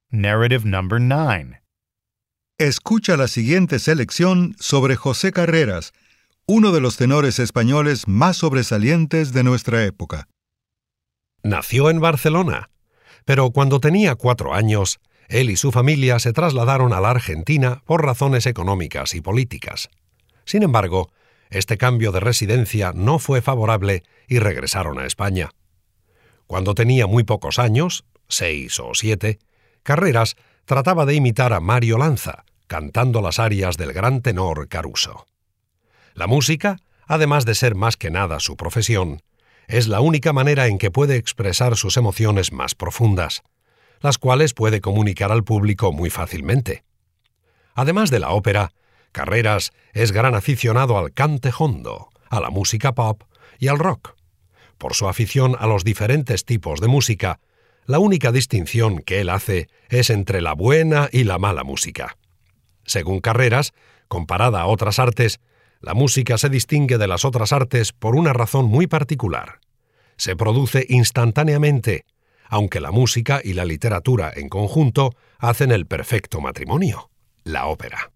Narrative number 9. Escucha la siguiente selección sobre José Carreras, uno de los tenores españoles más sobresalientes de nuestra época. Nació en Barcelona, pero cuando tenía 4 años, él y su familia se trasladaron a la Argentina por razones económicas y políticas. Sin embargo, este cambio de residencia no fue favorable y regresaron a España. Cuando tenía muy pocos años, 6 o 7, Carreras trataba de imitar a Mario Lanza, cantando las arias del gran tenor Caruso. La música, además de ser más que nada su profesión, es la única manera en que puede expresar sus emociones más profundas, las cuales puede comunicar al público muy fácilmente. Además de la ópera, Carreras es gran aficionado al cante hondo, a la música pop y al rock. Por su afición a los diferentes tipos de música, la única distinción que él hace es entre la buena y la mala música. Según Carreras, comparada a otras artes, la música se distingue de las otras artes por una razón muy particular. Se produce instantáneamente, aunque la música y la literatura en conjunto hacen el perfecto matrimonio, la ópera.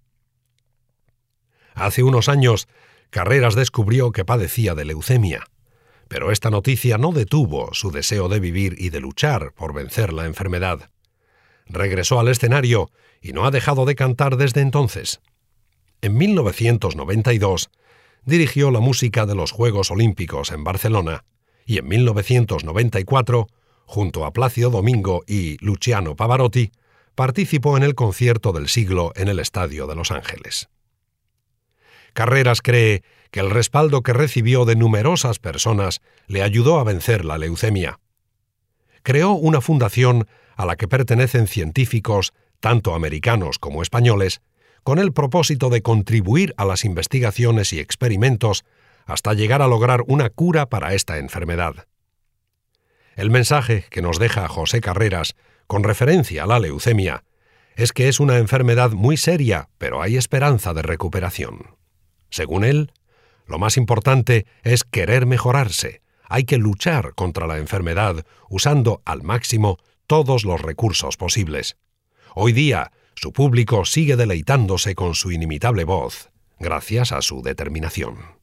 Hace unos años, Carreras descubrió que padecía de leucemia, pero esta noticia no detuvo su deseo de vivir y de luchar por vencer la enfermedad. Regresó al escenario y no ha dejado de cantar desde entonces. En 1992, dirigió la música de los Juegos Olímpicos en Barcelona y en 1994, junto a Plácido Domingo y Luciano Pavarotti, participó en el concierto del siglo en el Estadio de Los Ángeles. Carreras cree que el respaldo que recibió de numerosas personas le ayudó a vencer la leucemia. Creó una fundación a la que pertenecen científicos, tanto americanos como españoles, con el propósito de contribuir a las investigaciones y experimentos hasta llegar a lograr una cura para esta enfermedad. El mensaje que nos deja José Carreras con referencia a la leucemia es que es una enfermedad muy seria, pero hay esperanza de recuperación. Según él, lo más importante es querer mejorarse. Hay que luchar contra la enfermedad usando al máximo todos los recursos posibles. Hoy día, su público sigue deleitándose con su inimitable voz, gracias a su determinación.